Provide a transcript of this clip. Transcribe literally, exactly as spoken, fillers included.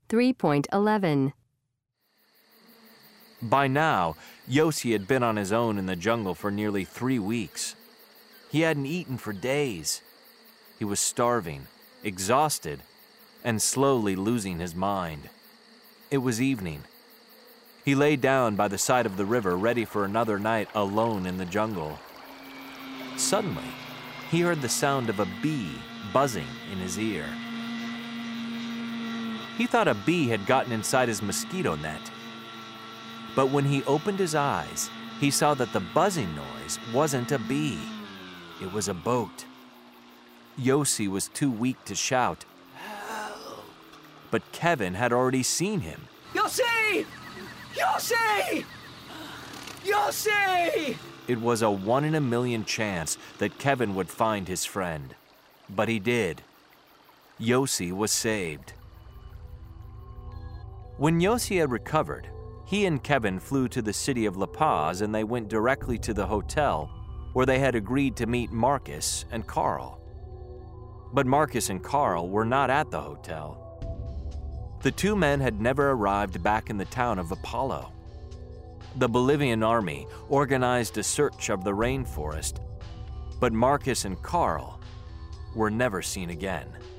three point eleven. By now, Yossi had been on his own in the jungle for nearly three weeks. He hadn't eaten for days. He was starving, exhausted, and slowly losing his mind. It was evening. He lay down by the side of the river, ready for another night alone in the jungle. Suddenly, he heard the sound of a bee buzzing in his ear. He thought a bee had gotten inside his mosquito net. But when he opened his eyes, he saw that the buzzing noise wasn't a bee. It was a boat. Yossi was too weak to shout, "Help!" But Kevin had already seen him. Yossi! Yossi! Yossi! It was a one in a million chance that Kevin would find his friend. But he did. Yossi was saved. When Yossi had recovered, he and Kevin flew to the city of La Paz, and they went directly to the hotel where they had agreed to meet Marcus and Carl. But Marcus and Carl were not at the hotel. The two men had never arrived back in the town of Apollo. The Bolivian army organized a search of the rainforest, but Marcus and Carl were never seen again.